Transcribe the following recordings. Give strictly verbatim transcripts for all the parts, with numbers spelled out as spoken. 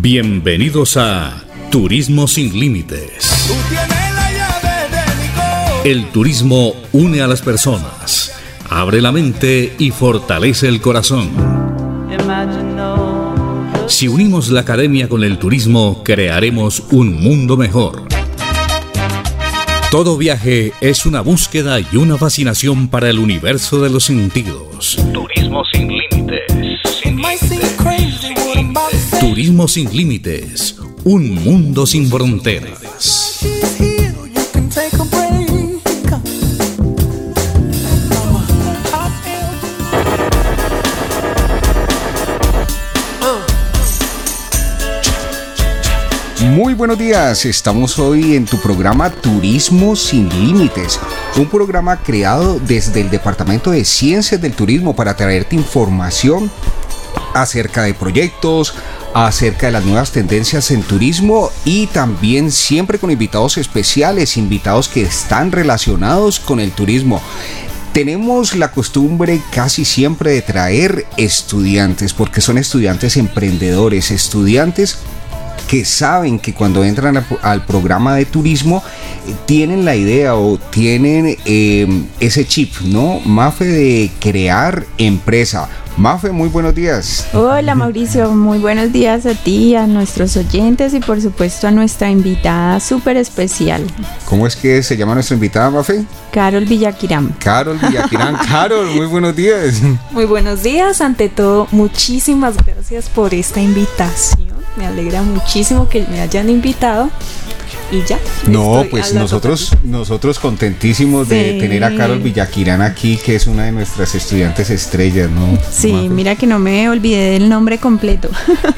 Bienvenidos a Turismo Sin Límites. El turismo une a las personas, abre la mente y fortalece el corazón. Si unimos la academia con el turismo, crearemos un mundo mejor. Todo viaje es una búsqueda y una fascinación para el universo de los sentidos. Turismo Sin Límites. Sin límites. Turismo Sin Límites. Un mundo sin fronteras. Muy buenos días, estamos hoy en tu programa Turismo Sin Límites, un programa creado desde el Departamento de Ciencias del Turismo para traerte información acerca de proyectos, acerca de las nuevas tendencias en turismo y también siempre con invitados especiales, invitados que están relacionados con el turismo. Tenemos la costumbre casi siempre de traer estudiantes, porque son estudiantes emprendedores, estudiantes que saben que cuando entran a, al programa de turismo eh, tienen la idea o tienen eh, ese chip, ¿no? Mafe, de crear empresa. Mafe, muy buenos días. Hola Mauricio, muy buenos días a ti, a nuestros oyentes y por supuesto a nuestra invitada súper especial. ¿Cómo es que se llama nuestra invitada, Mafe? Carol Villaquirán. Carol Villaquirán. Carol, muy buenos días. Muy buenos días, ante todo muchísimas gracias por esta invitación. Me alegra muchísimo que me hayan invitado y ya. No, pues nosotros nosotros contentísimos sí. de tener a Carol Villaquirán aquí, que es una de nuestras estudiantes estrellas, ¿no? Sí, Mafe. Mira que no me olvidé del nombre completo.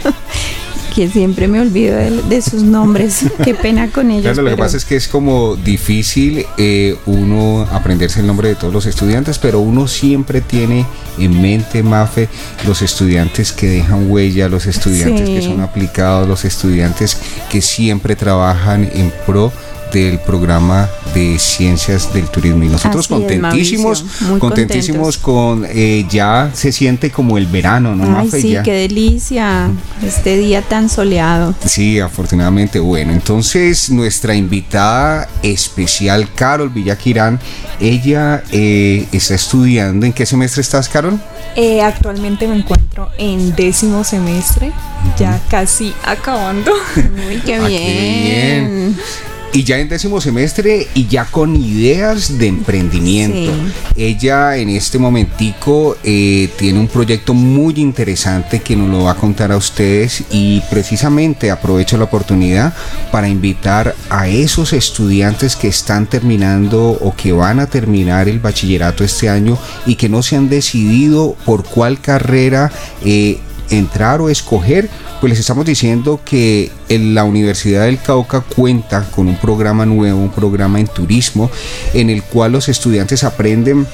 Que siempre me olvido de, de sus nombres. Qué pena con ellos. Claro, lo pero... que pasa es que es como difícil eh, uno aprenderse el nombre de todos los estudiantes, pero uno siempre tiene en mente, Mafe, los estudiantes que dejan huella, los estudiantes sí. que son aplicados, los estudiantes que siempre trabajan en pro del programa de ciencias del turismo y nosotros así contentísimos es, contentísimos con eh, ya se siente como el verano, ¿no, Ay, Mafe? Sí, ya. Qué delicia este día tan soleado. Sí, afortunadamente. Bueno, entonces nuestra invitada especial, Carol Villaquirán, ella eh, está estudiando. ¿En qué semestre estás, Carol? Eh, actualmente me encuentro en décimo semestre, uh-huh. ya casi acabando. Uy, qué bien. Ah, qué bien. Y ya en décimo semestre y ya con ideas de emprendimiento. Sí. Ella en este momentico eh, tiene un proyecto muy interesante que nos lo va a contar a ustedes y precisamente aprovecho la oportunidad para invitar a esos estudiantes que están terminando o que van a terminar el bachillerato este año y que no se han decidido por cuál carrera eh, entrar o escoger. Pues les estamos diciendo que en la Universidad del Cauca cuenta con un programa nuevo, un programa en turismo, en el cual los estudiantes aprenden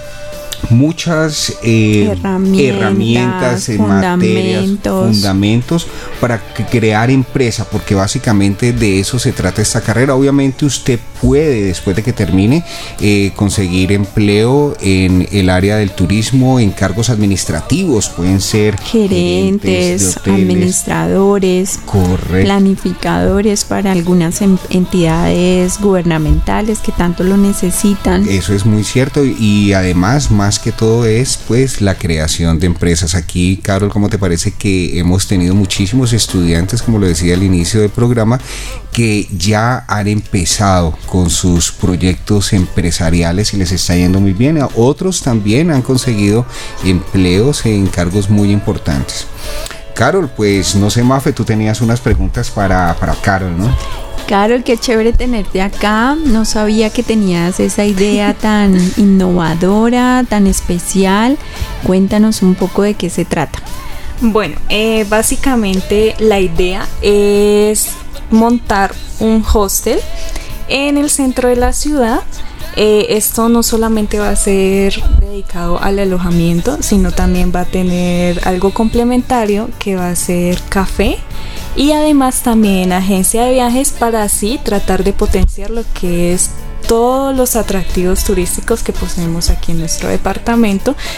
muchas eh, herramientas, herramientas en fundamentos. materias, fundamentos para crear empresa, porque básicamente de eso se trata esta carrera. Obviamente usted puede, después de que termine, eh, conseguir empleo en el área del turismo, en cargos administrativos, pueden ser gerentes, gerentes administradores, correcto, planificadores para algunas em- entidades gubernamentales que tanto lo necesitan. Eso es muy cierto y además más que todo es pues la creación de empresas. Aquí, Carol, ¿cómo te parece que hemos tenido muchísimos estudiantes, como lo decía al inicio del programa, que ya han empezado con sus proyectos empresariales y les está yendo muy bien? Otros también han conseguido empleos en cargos muy importantes. Carol, pues no sé, Mafe, tú tenías unas preguntas para, para Carol, ¿no? Carol, qué chévere tenerte acá. No sabía que tenías esa idea tan innovadora, tan especial. Cuéntanos un poco de qué se trata. Bueno, eh, básicamente la idea es montar un hostel en el centro de la ciudad. Eh, esto no solamente va a ser dedicado al alojamiento, sino también va a tener algo complementario que va a ser café y además también agencia de viajes para así tratar de potenciar lo que es todos los atractivos turísticos que poseemos aquí en nuestro departamento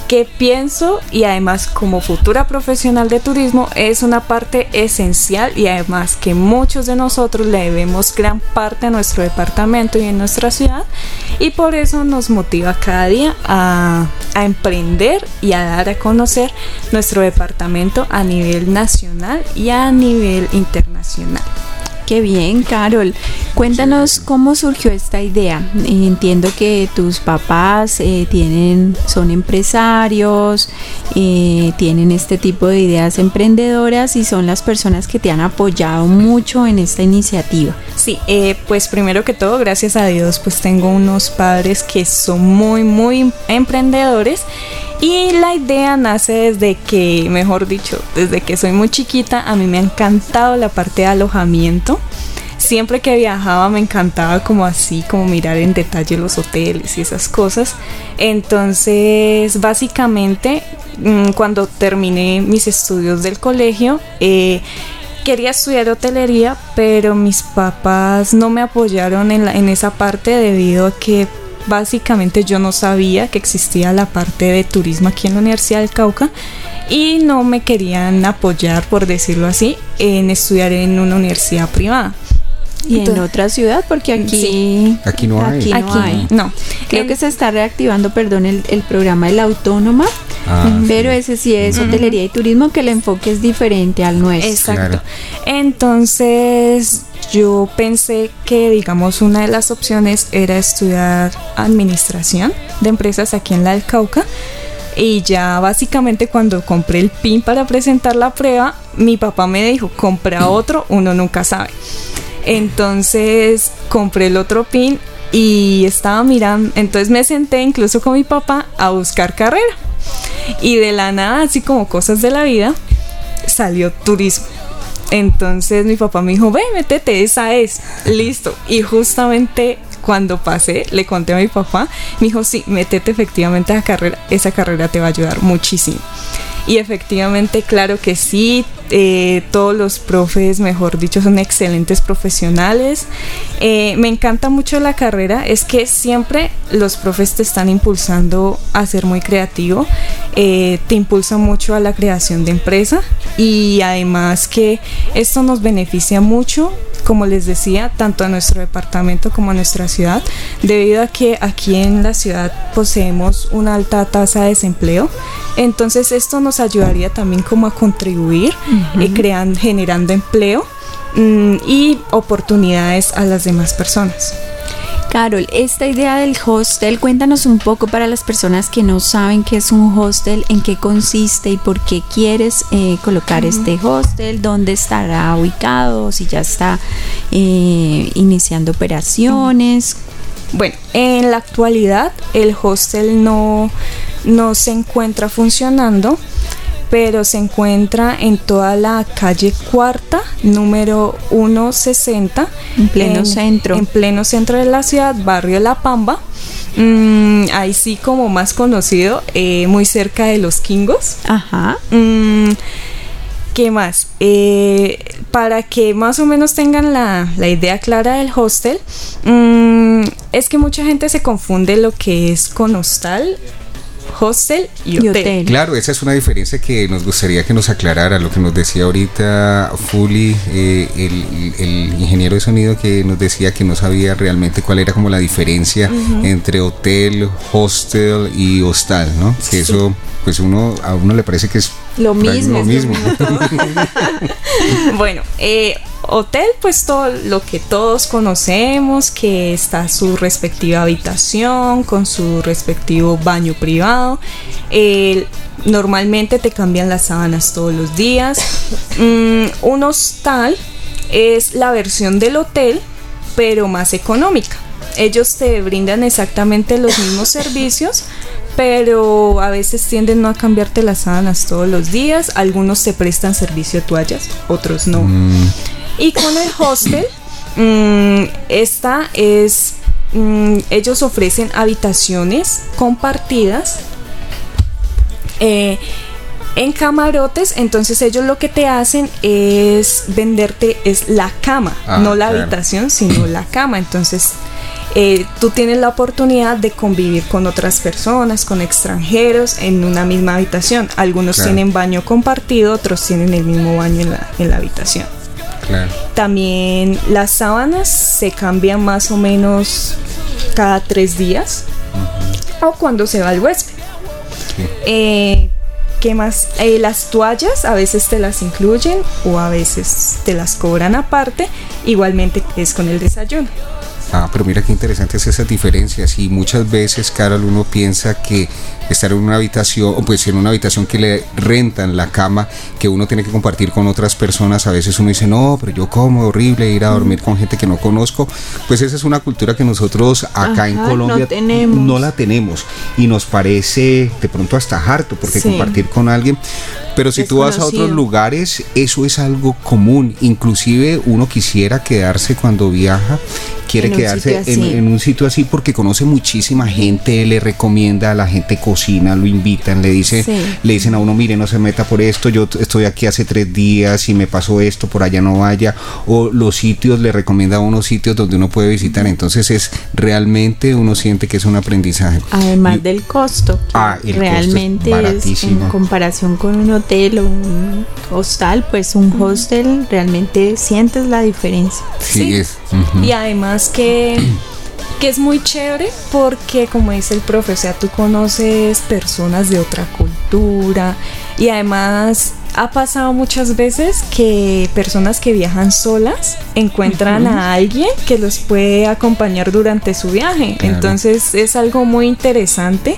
que pienso, y además como futura profesional de turismo, es una parte esencial, y además que muchos de nosotros le debemos gran parte a nuestro departamento y en nuestra ciudad, y por eso nos motiva cada día a, a emprender y a dar a conocer nuestro departamento a nivel nacional y a nivel internacional. Qué bien, Carol. Cuéntanos cómo surgió esta idea. Entiendo que tus papás eh, tienen, son empresarios, eh, tienen este tipo de ideas emprendedoras y son las personas que te han apoyado mucho en esta iniciativa. Sí, eh, pues primero que todo, gracias a Dios, pues tengo unos padres que son muy, muy emprendedores. Y la idea nace desde que, mejor dicho, desde que soy muy chiquita, a mí me ha encantado la parte de alojamiento. Siempre que viajaba me encantaba como así, como mirar en detalle los hoteles y esas cosas. Entonces, básicamente, cuando terminé mis estudios del colegio, eh, quería estudiar hotelería, pero mis papás no me apoyaron en, la, en esa parte debido a que básicamente yo no sabía que existía la parte de turismo aquí en la Universidad del Cauca y no me querían apoyar, por decirlo así, en estudiar en una universidad privada. Y entonces, en otra ciudad, porque aquí sí. aquí no hay. Aquí no, aquí, hay. no. Creo en, que se está reactivando, perdón, el, el programa de la Autónoma, ah, pero sí. ese sí es uh-huh. hotelería y turismo, que el enfoque es diferente al nuestro. Exacto. Claro. Entonces yo pensé que, digamos, una de las opciones era estudiar administración de empresas aquí en la del Cauca. Y ya básicamente cuando compré el pin para presentar la prueba, mi papá me dijo, compra otro, uno nunca sabe. Entonces compré el otro pin y estaba mirando, entonces me senté incluso con mi papá a buscar carrera. Y de la nada, así como cosas de la vida, salió turismo. Entonces mi papá me dijo, ve, métete, esa es, listo. Y justamente cuando pasé, le conté a mi papá, me dijo, sí, métete efectivamente a la carrera, esa carrera te va a ayudar muchísimo. Y efectivamente, claro que sí, eh, todos los profes, mejor dicho, son excelentes profesionales. Eh, me encanta mucho la carrera, es que siempre los profes te están impulsando a ser muy creativo, eh, te impulsa mucho a la creación de empresa y además que esto nos beneficia mucho, como les decía, tanto a nuestro departamento como a nuestra ciudad, debido a que aquí en la ciudad poseemos una alta tasa de desempleo. Entonces esto nos ayudaría también como a contribuir, uh-huh. eh, creando, generando empleo mmm, y oportunidades a las demás personas. Carol, esta idea del hostel, cuéntanos un poco para las personas que no saben qué es un hostel, en qué consiste y por qué quieres eh, colocar uh-huh. este hostel, dónde estará ubicado, si ya está eh, iniciando operaciones. Uh-huh. Bueno, en la actualidad el hostel no, no se encuentra funcionando, pero se encuentra en toda la calle Cuarta, número ciento sesenta, en pleno en, centro. En pleno centro de la ciudad, barrio La Pamba. Mm, ahí sí como más conocido, eh, muy cerca de Los Quingos. Ajá. Mm, ¿Qué más? Eh, para que más o menos tengan la, la idea clara del hostel, mmm, es que mucha gente se confunde lo que es con hostal, hostel y hotel. y hotel. Claro, esa es una diferencia que nos gustaría que nos aclarara, lo que nos decía ahorita Fuli, eh, el, el ingeniero de sonido, que nos decía que no sabía realmente cuál era como la diferencia uh-huh. entre hotel, hostel y hostal, ¿no? Que sí. eso, pues uno a uno le parece que es lo mismo. Lo mismo. Bueno, eh, hotel, pues todo lo que todos conocemos, que está su respectiva habitación con su respectivo baño privado. Eh, normalmente te cambian las sábanas todos los días. Mm, un hostal es la versión del hotel, pero más económica. Ellos te brindan exactamente los mismos servicios, pero a veces tienden no a cambiarte las sábanas todos los días. Algunos te prestan servicio de toallas, otros no. Mm. Y con el hostel, mmm, esta es, mmm, ellos ofrecen habitaciones compartidas eh, en camarotes. Entonces ellos lo que te hacen es venderte es la cama, ah, no la claro. habitación, sino la cama. Entonces eh, tú tienes la oportunidad de convivir con otras personas, con extranjeros en una misma habitación. Algunos claro. tienen baño compartido, otros tienen el mismo baño en la, en la habitación. Claro. También las sábanas se cambian más o menos cada tres días uh-huh. o cuando se va el huésped. Sí. Eh, ¿Qué más? Eh, las toallas a veces te las incluyen o a veces te las cobran aparte, igualmente es con el desayuno. Ah, pero mira qué interesantes esas diferencias y muchas veces, Carol, uno piensa que estar en una habitación, o pues en una habitación que le rentan la cama, que uno tiene que compartir con otras personas, a veces uno dice, no, pero yo como horrible ir a dormir con gente que no conozco, pues esa es una cultura que nosotros acá Ajá, en Colombia no, no la tenemos y nos parece de pronto hasta harto, porque sí. compartir con alguien, pero si tú vas a otros lugares, eso es algo común, inclusive uno quisiera quedarse cuando viaja, quiere en quedarse en, en un sitio así porque conoce muchísima gente, le recomienda a la gente cocina, lo invitan, le dice, sí. le dicen a uno, mire, no se meta por esto, yo estoy aquí hace tres días y me pasó esto, por allá no vaya, o los sitios, le recomienda a unos sitios donde uno puede visitar, entonces es realmente, uno siente que es un aprendizaje. Además y, del costo, que ah, el realmente costo es, es en comparación con un hotel o un hostal, pues un hostel realmente sientes la diferencia. Sí, sí. es. Uh-huh. Y además que, que es muy chévere porque, como dice el profe, o sea, tú conoces personas de otra cultura y además ha pasado muchas veces que personas que viajan solas encuentran uh-huh. a alguien que los puede acompañar durante su viaje. Claro. Entonces es algo muy interesante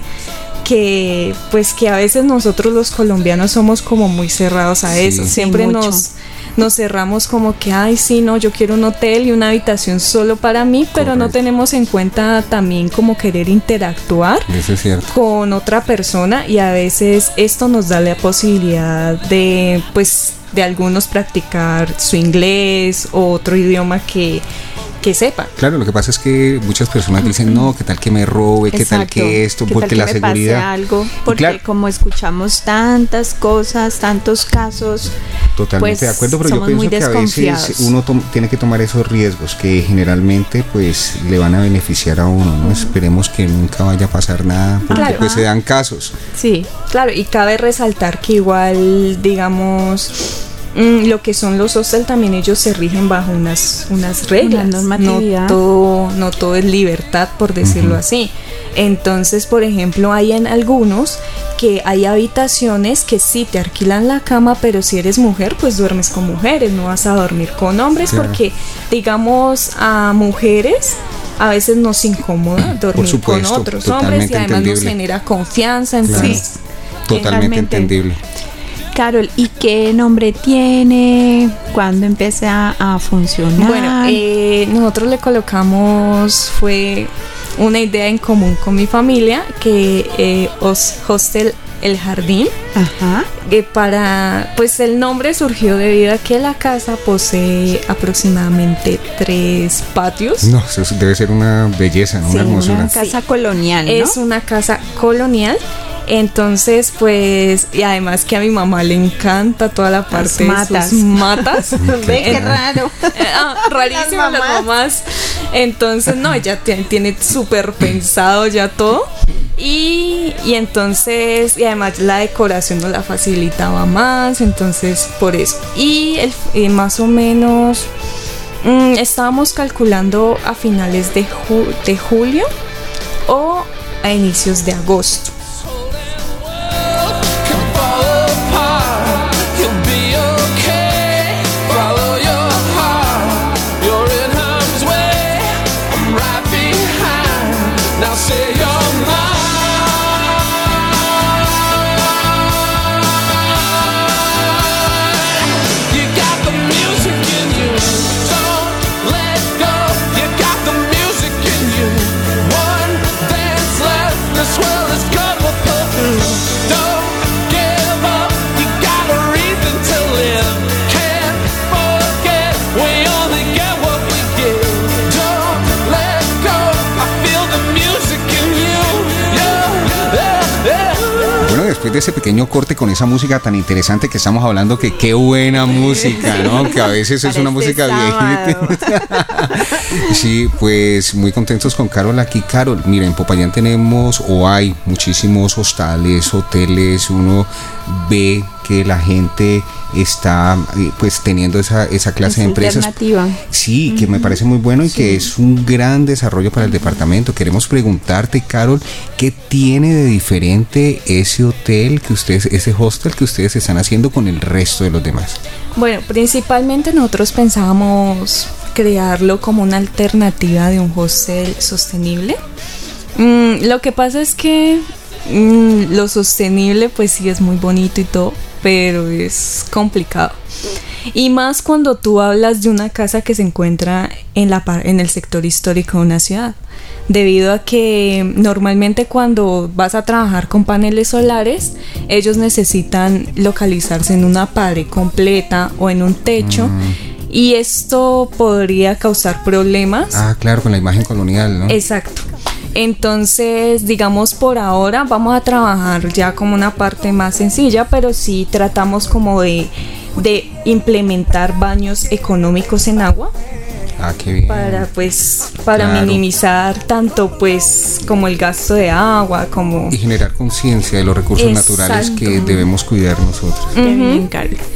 que pues que a veces nosotros los colombianos somos como muy cerrados a eso, sí, siempre sí, nos nos cerramos como que ay sí, no, yo quiero un hotel y una habitación solo para mí, pero Correcto. No tenemos en cuenta también como querer interactuar Eso es cierto. con otra persona y a veces esto nos da la posibilidad de pues de algunos practicar su inglés o otro idioma que que sepa. Claro, lo que pasa es que muchas personas dicen, no, qué tal que me robe, qué tal que esto, ¿Qué porque tal la que seguridad. Me pase algo, porque claro, como escuchamos tantas cosas, tantos casos. Totalmente pues, de acuerdo, pero yo pienso que a veces uno to- tiene que tomar esos riesgos que generalmente pues le van a beneficiar a uno, ¿no? Uh-huh. Esperemos que nunca vaya a pasar nada, porque claro. pues se dan casos. Sí, claro, y cabe resaltar que igual, digamos, Mm, lo que son los hostels también ellos se rigen bajo unas, unas reglas, una normatividad. No todo, no todo es libertad, por decirlo uh-huh. así. Entonces, por ejemplo, hay en algunos que hay habitaciones que sí te alquilan la cama, pero si eres mujer, pues duermes con mujeres, no vas a dormir con hombres, claro. porque digamos a mujeres a veces nos incomoda dormir supuesto, con otros hombres y además entendible. nos genera confianza, entonces claro. totalmente realmente. entendible. Carol, ¿y qué nombre tiene? ¿Cuándo empieza a funcionar? Bueno, eh, nosotros le colocamos, fue una idea en común con mi familia, que eh, Hostel El Jardín. Ajá. Que para, pues el nombre surgió debido a que la casa posee aproximadamente tres patios. No, eso debe ser una belleza, ¿no? Sí, una hermosura. Una casa sí. colonial, ¿no? Es una casa colonial. Entonces, pues, y además que a mi mamá le encanta toda la parte las matas. de sus matas. Ve qué raro. Ah, rarísimo las mamás. las mamás. Entonces, no, ella tiene, tiene súper pensado ya todo. Y, y entonces, y además la decoración nos la facilitaba más. Entonces, por eso. Y, el, y más o menos mmm, estábamos calculando a finales de, ju- de julio o a inicios de agosto. This world is gone. después de ese pequeño corte con esa música tan interesante que estamos hablando, que qué buena música, ¿no? Que a veces es una música viejita. Sí, pues muy contentos con Carol aquí. Carol, mira, en Popayán tenemos o hay muchísimos hostales, hoteles, uno ve que la gente está pues teniendo esa, esa clase de empresas. Sí, uh-huh. que me parece muy bueno y sí. que es un gran desarrollo para el departamento. Queremos preguntarte, Carol, ¿qué tiene de diferente ese hotel que ustedes, ese hostel que ustedes están haciendo con el resto de los demás? Bueno, principalmente nosotros pensábamos crearlo como una alternativa de un hostel sostenible. Mm, lo que pasa es que mm, lo sostenible pues sí es muy bonito y todo, pero es complicado. Y más cuando tú hablas de una casa que se encuentra en, la, en el sector histórico de una ciudad. Debido a que normalmente cuando vas a trabajar con paneles solares, ellos necesitan localizarse en una pared completa o en un techo. Mm. Y esto podría causar problemas. Ah, claro, con la imagen colonial, ¿no? Exacto. Entonces, digamos, por ahora vamos a trabajar ya como una parte más sencilla, pero sí tratamos como de, de implementar baños económicos en agua. Ah, qué bien. Para pues para claro. minimizar tanto pues como el gasto de agua como y generar conciencia de los recursos Exacto. naturales que debemos cuidar nosotros. Uh-huh.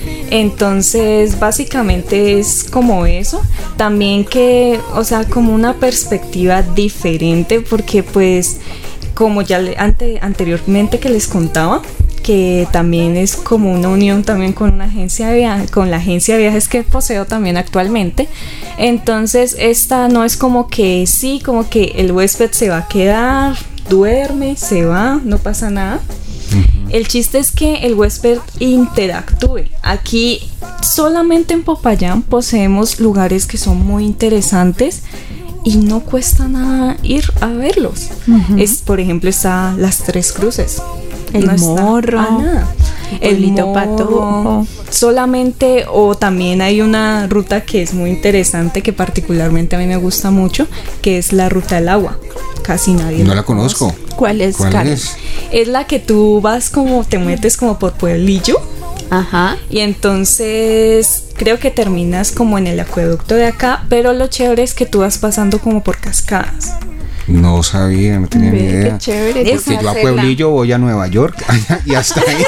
Entonces básicamente es como eso, también que o sea como una perspectiva diferente porque pues como ya le, ante, anteriormente que les contaba que también es como una unión también con una agencia de viajes, con la agencia de viajes que poseo también actualmente. Entonces esta no es como que sí, como que el huésped se va a quedar, duerme, se va, no pasa nada. Uh-huh. El chiste es que el huésped interactúe. Aquí solamente en Popayán poseemos lugares que son muy interesantes y no cuesta nada ir a verlos. Uh-huh. Es, por ejemplo, está Las Tres Cruces. El no morro, nada. El Patojo. Solamente, o también hay una ruta que es muy interesante, que particularmente a mí me gusta mucho, que es la Ruta del Agua. Casi nadie no la conozco. ¿Cuál es? ¿Cuál es? Es la que tú vas como, te metes como por Pueblillo. Ajá. Y entonces creo que terminas como en el acueducto de acá, pero lo chévere es que tú vas pasando como por cascadas. No sabía, no tenía Ve, ni idea. Qué chévere. Porque yo a Pueblillo voy a Nueva York y hasta ahí.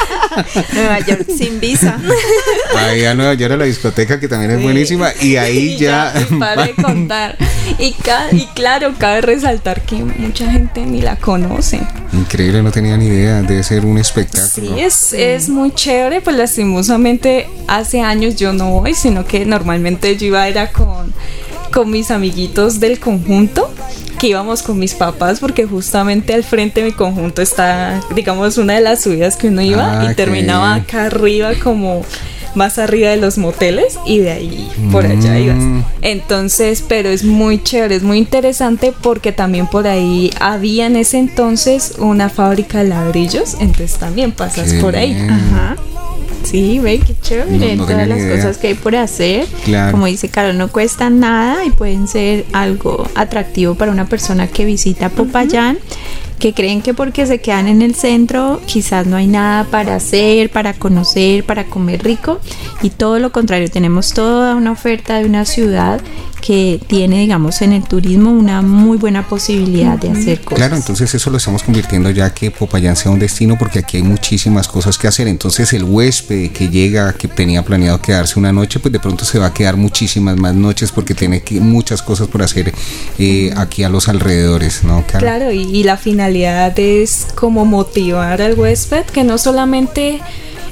Nueva York sin visa. Ahí a Nueva York a la discoteca que también es sí. buenísima y ahí y ya. ya y para de contar. Y, ca- y claro, cabe resaltar que mucha gente ni la conoce. Increíble, no tenía ni idea. Debe ser un espectáculo. Sí, es, es muy chévere. Pues lastimosamente hace años yo no voy, sino que normalmente yo iba era con, con mis amiguitos del conjunto, que íbamos con mis papás, porque justamente al frente de mi conjunto está, digamos, una de las subidas que uno iba ah, y terminaba okay. acá arriba, como más arriba de los moteles, y de ahí por allá mm. ibas. Entonces, pero es muy chévere, es muy interesante, porque también por ahí había en ese entonces una fábrica de ladrillos, entonces también pasas qué por ahí. Bien. Ajá. Sí, ve, qué chévere, no, no todas las idea. Cosas que hay por hacer, claro. Como dice Carol, no cuestan nada y pueden ser algo atractivo para una persona que visita Popayán, uh-huh. que creen que porque se quedan en el centro quizás no hay nada para hacer, para conocer, para comer rico, y todo lo contrario, tenemos toda una oferta de una ciudad que tiene, digamos, en el turismo una muy buena posibilidad uh-huh. de hacer cosas. Claro, entonces eso lo estamos convirtiendo ya que Popayán sea un destino, porque aquí hay muchísimas cosas que hacer. Entonces el huésped que llega, que tenía planeado quedarse una noche, pues de pronto se va a quedar muchísimas más noches, porque tiene que, muchas cosas por hacer eh, aquí a los alrededores, ¿no, Carol? Claro, y, y la finalidad es como motivar al huésped que no solamente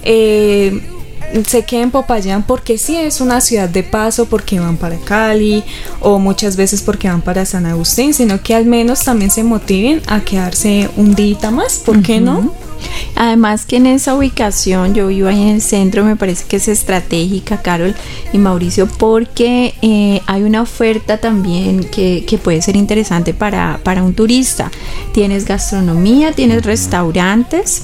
eh, se quede en Popayán porque sí es una ciudad de paso, porque van para Cali o muchas veces porque van para San Agustín, sino que al menos también se motiven a quedarse un día más, ¿por qué uh-huh. no? Además que en esa ubicación, yo vivo ahí en el centro, me parece que es estratégica, Carol y Mauricio, porque eh, hay una oferta también que, que puede ser interesante para, para un turista. Tienes gastronomía, tienes restaurantes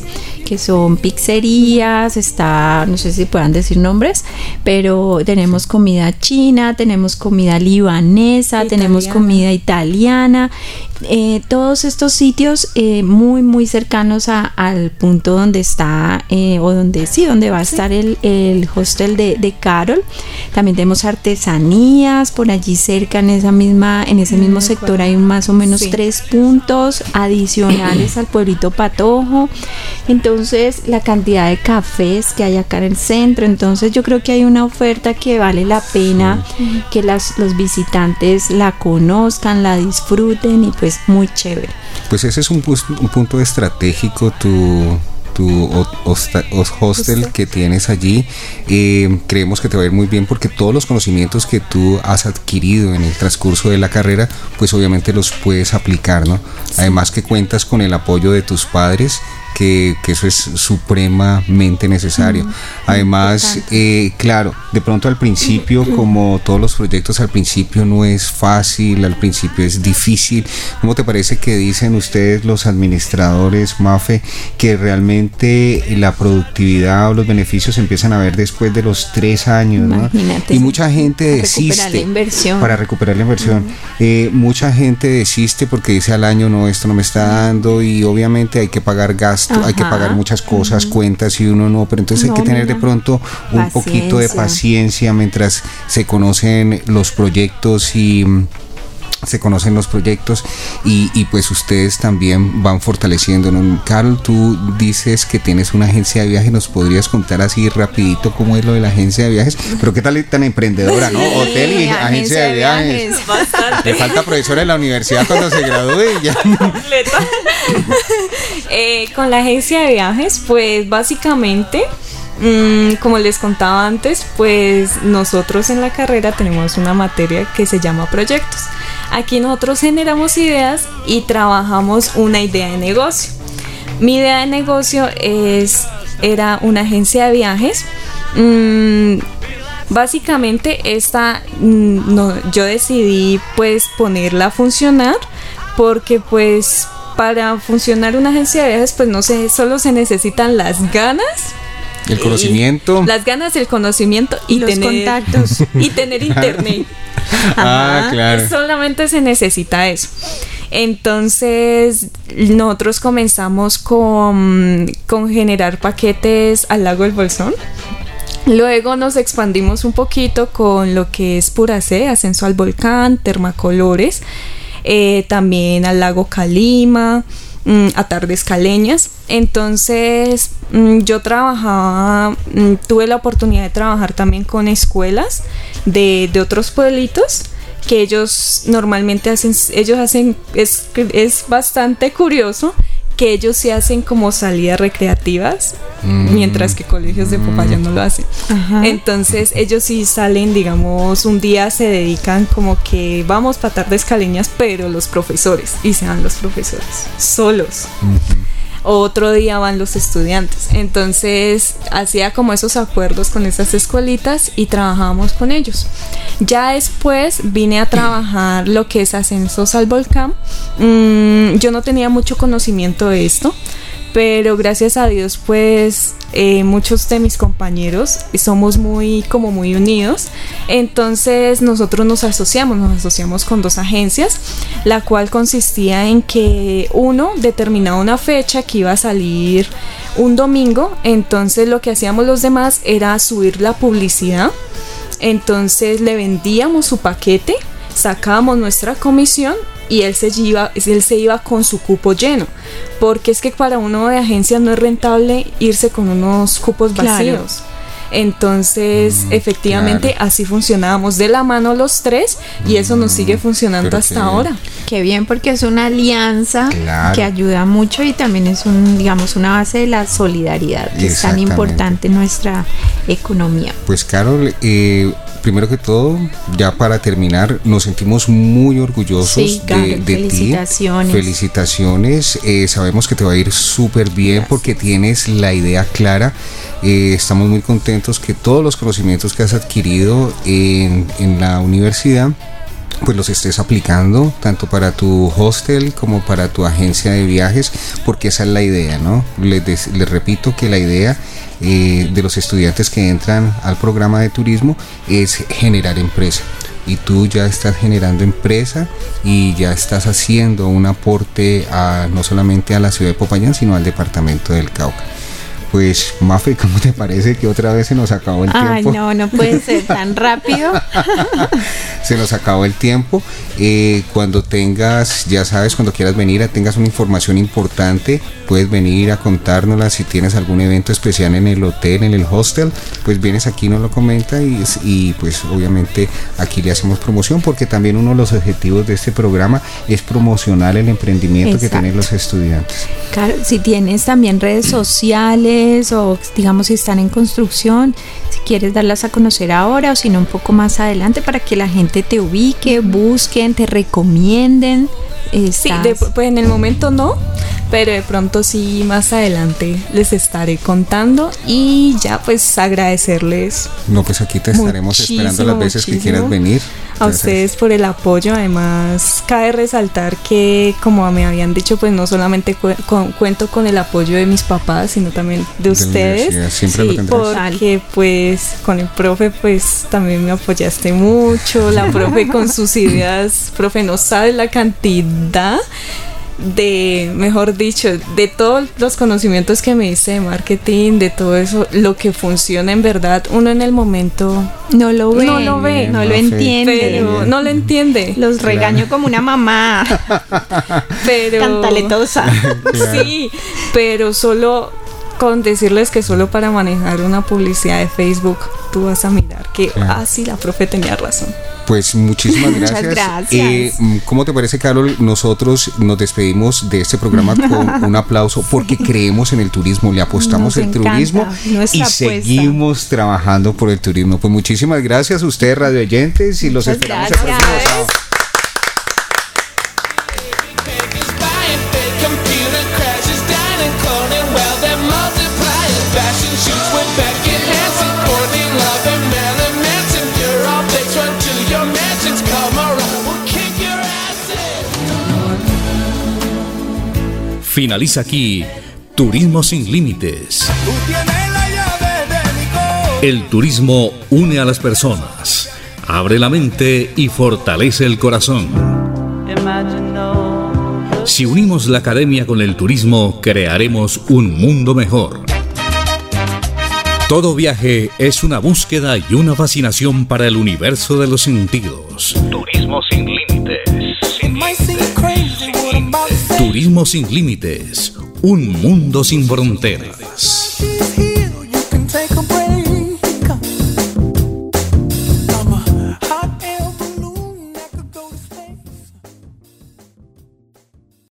que son pizzerías, está, no sé si puedan decir nombres, pero tenemos comida china, tenemos comida libanesa, italiana. Tenemos comida italiana, eh, todos estos sitios eh, muy muy cercanos a, al punto donde está eh, o donde sí, donde va a sí. estar el, el hostel de, de Carol. También tenemos artesanías por allí cerca en esa misma, en ese mismo sector hay más o menos sí. tres puntos adicionales al pueblito Patojo. Entonces la cantidad de cafés que hay acá en el centro, entonces yo creo que hay una oferta que vale la pena sí. que las, los visitantes la conozcan, la disfruten y pues muy chévere. Pues ese es un, un punto estratégico, tu tu hostel, hostel que tienes allí. Eh, creemos que te va a ir muy bien porque todos los conocimientos que tú has adquirido en el transcurso de la carrera, pues obviamente los puedes aplicar, ¿no? Sí. Además que cuentas con el apoyo de tus padres, que, que eso es supremamente necesario. Mm, Además, eh, claro, de pronto al principio, como todos los proyectos, al principio no es fácil, al principio es difícil. ¿Cómo te parece que dicen ustedes los administradores, Mafe, que realmente la productividad o los beneficios empiezan a ver después de los tres años, ¿no? Y mucha gente desiste recuperar la inversión. para recuperar la inversión. Mm. Eh, mucha gente desiste porque dice al año, no, esto no me está dando, y obviamente hay que pagar gastos. Ajá. Hay que pagar muchas cosas, uh-huh. cuentas, y uno no, pero entonces no, hay que tener mira. de pronto un paciencia. poquito de paciencia mientras se conocen los proyectos y se conocen los proyectos y, y pues ustedes también van fortaleciendo, ¿no? Carol, tú dices que tienes una agencia de viajes, ¿nos podrías contar así rapidito cómo es lo de la agencia de viajes? Pero qué tal tan emprendedora, ¿no? Hotel y agencia, agencia de viajes, de viajes. Bastante. Le falta profesora en la universidad cuando se gradúe y ya. eh, con la agencia de viajes, pues básicamente Mm, como les contaba antes, pues nosotros en la carrera tenemos una materia que se llama proyectos. Aquí nosotros generamos ideas y trabajamos una idea de negocio. Mi idea de negocio es, era una agencia de viajes. Mm, básicamente esta, mm, no, yo decidí pues ponerla a funcionar porque pues para funcionar una agencia de viajes pues no sé, solo se necesitan las ganas, el conocimiento, las ganas, el conocimiento y, y los tener, contactos y tener internet. Ah, claro. Solamente se necesita eso. Entonces nosotros comenzamos con, con generar paquetes al lago del Bolsón. Luego nos expandimos un poquito con lo que es Puracé, ascenso al volcán, Termacolores, eh, también al lago Calima, mm, a Tardes Caleñas. Entonces mm, yo trabajaba, mm, tuve la oportunidad de trabajar también con escuelas de, de otros pueblitos que ellos normalmente hacen, ellos hacen, es, es bastante curioso que ellos sí hacen como salidas recreativas, mm. mientras que colegios de Popayán no lo hacen. Ajá. Entonces ellos sí salen, digamos, un día se dedican como que vamos para Tardes Caleñas, pero los profesores, y se van los profesores solos. Uh-huh. Otro día van los estudiantes. Entonces hacía como esos acuerdos con esas escuelitas y trabajábamos con ellos. Ya después vine a trabajar lo que es ascensos al volcán. Mm, yo no tenía mucho conocimiento de esto, pero gracias a Dios pues eh, muchos de mis compañeros somos muy como muy unidos. Entonces nosotros nos asociamos, nos asociamos con dos agencias, la cual consistía en que uno determinaba una fecha que iba a salir un domingo. Entonces lo que hacíamos los demás era subir la publicidad. Entonces le vendíamos su paquete, sacábamos nuestra comisión y él se iba, él se iba con su cupo lleno, porque es que para uno de agencias no es rentable irse con unos cupos vacíos. Claro. Entonces, mm, efectivamente, claro. Así funcionábamos de la mano los tres y eso nos sigue funcionando Pero hasta qué ahora. Bien. Qué bien, porque es una alianza claro. que ayuda mucho y también es un, digamos, una base de la solidaridad que es tan importante en nuestra economía. Pues Carol, eh, primero que todo, ya para terminar, nos sentimos muy orgullosos sí, claro, de, de felicitaciones. ti. Felicitaciones. Eh, sabemos que te va a ir súper bien Gracias. Porque tienes la idea clara. Eh, estamos muy contentos que todos los conocimientos que has adquirido en, en la universidad pues los estés aplicando tanto para tu hostel como para tu agencia de viajes, porque esa es la idea, ¿no? Les, des, les repito que la idea eh, de los estudiantes que entran al programa de turismo es generar empresa. Y tú ya estás generando empresa y ya estás haciendo un aporte a, no solamente a la ciudad de Popayán, sino al departamento del Cauca. Pues, Mafe, ¿cómo te parece que otra vez se nos acabó el Ay, tiempo? Ay, no, no puede ser tan rápido. Se nos acabó el tiempo. Eh, cuando tengas, ya sabes, cuando quieras venir, tengas una información importante, puedes venir a contárnosla. Si tienes algún evento especial en el hotel, en el hostel, pues vienes aquí, nos lo comenta y, y pues obviamente aquí le hacemos promoción, porque también uno de los objetivos de este programa es promocionar el emprendimiento Exacto. que tienen los estudiantes. Claro, si tienes también redes sociales o digamos si están en construcción, si quieres darlas a conocer ahora o si no un poco más adelante para que la gente te ubique, busquen, te recomienden. Estás... Sí, de, pues en el momento no, pero de pronto sí más adelante les estaré contando y ya pues agradecerles. No, pues aquí te estaremos esperando las veces que quieras venir. A ustedes por el apoyo. Además cabe resaltar que, como me habían dicho, pues no solamente cu- con, cuento con el apoyo de mis papás, sino también de, de ustedes. Siempre sí, lo porque pues con el profe pues también me apoyaste mucho. La profe con sus ideas, profe, no sabes la cantidad de, mejor dicho, de todos los conocimientos que me hice de marketing, de todo eso, lo que funciona en verdad, uno en el momento no lo ve, no lo ve, bien, no lo entiende, pero no lo entiende. Los claro. regaño como una mamá, pero cantaletosa. Claro. Sí, pero solo con decirles que solo para manejar una publicidad de Facebook tú vas a mirar que, claro. ah, sí, la profe tenía razón. Pues muchísimas gracias. Muchas gracias. Eh, ¿Cómo te parece, Carol? Nosotros nos despedimos de este programa con un aplauso porque sí. creemos en el turismo, le apostamos el turismo y apuesta. Seguimos trabajando por el turismo. Pues muchísimas gracias a ustedes, radio oyentes, y los Muchas esperamos gracias. el próximo sábado. Finaliza aquí Turismo sin Límites. El turismo une a las personas, abre la mente y fortalece el corazón. Si unimos la academia con el turismo, crearemos un mundo mejor. Todo viaje es una búsqueda y una fascinación para el universo de los sentidos. Turismo sin límites. Sin límites. Turismo sin límites. Un mundo sin fronteras.